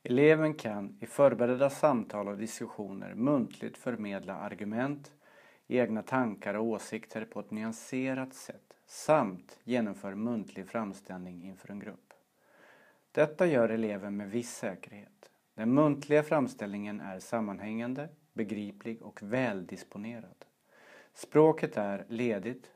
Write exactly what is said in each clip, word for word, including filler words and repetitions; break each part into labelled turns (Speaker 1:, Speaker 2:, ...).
Speaker 1: Eleven kan i förberedda samtal och diskussioner muntligt förmedla argument, egna tankar och åsikter på ett nyanserat sätt samt genomföra muntlig framställning inför en grupp. Detta gör eleven med viss säkerhet. Den muntliga framställningen är sammanhängande, begriplig och väldisponerad. Språket är ledigt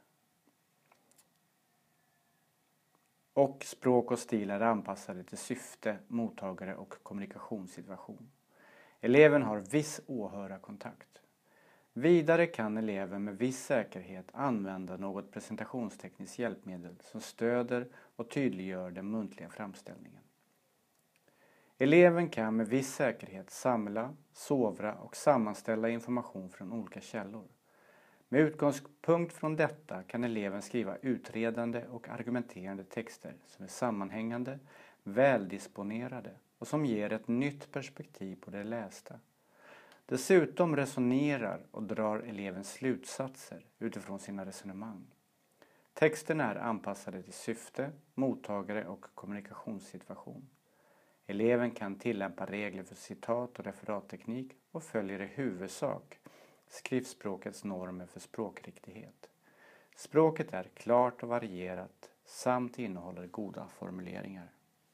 Speaker 1: och språk och stil är anpassade till syfte, mottagare och kommunikationssituation. Eleven har viss åhörarkontakt. Vidare kan eleven med viss säkerhet använda något presentationstekniskt hjälpmedel som stöder och tydliggör den muntliga framställningen. Eleven kan med viss säkerhet samla, sovra och sammanställa information från olika källor. Med utgångspunkt från detta kan eleven skriva utredande och argumenterande texter som är sammanhängande, väldisponerade och som ger ett nytt perspektiv på det lästa. Dessutom resonerar och drar eleven slutsatser utifrån sina resonemang. Texterna är anpassade till syfte, mottagare och kommunikationssituation. Eleven kan tillämpa regler för citat- och referatteknik och följer i huvudsak skriftspråkets normer för språkriktighet. Språket är klart och varierat samt innehåller goda formuleringar.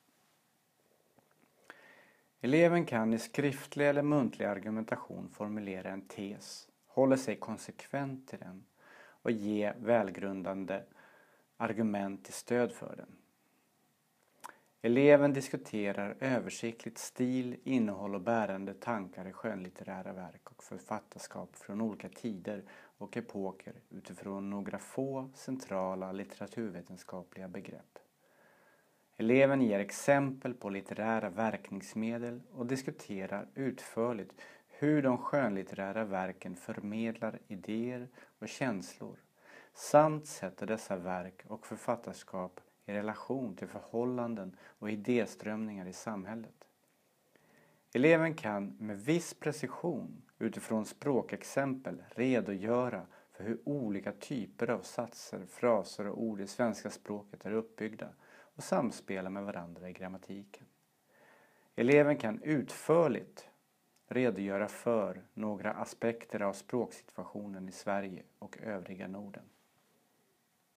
Speaker 1: Eleven kan i skriftlig eller muntlig argumentation formulera en tes, hålla sig konsekvent till den och ge välgrundande argument till stöd för den. Eleven diskuterar översiktligt stil, innehåll och bärande tankar i skönlitterära verk och författarskap från olika tider och epoker utifrån några få centrala litteraturvetenskapliga begrepp. Eleven ger exempel på litterära verkningsmedel och diskuterar utförligt hur de skönlitterära verken förmedlar idéer och känslor samt sätter dessa verk och författarskap i relation till förhållanden och idéströmningar i samhället. Eleven kan med viss precision utifrån språkexempel redogöra för hur olika typer av satser, fraser och ord i svenska språket är uppbyggda och samspelar med varandra i grammatiken. Eleven kan utförligt redogöra för några aspekter av språksituationen i Sverige och övriga Norden.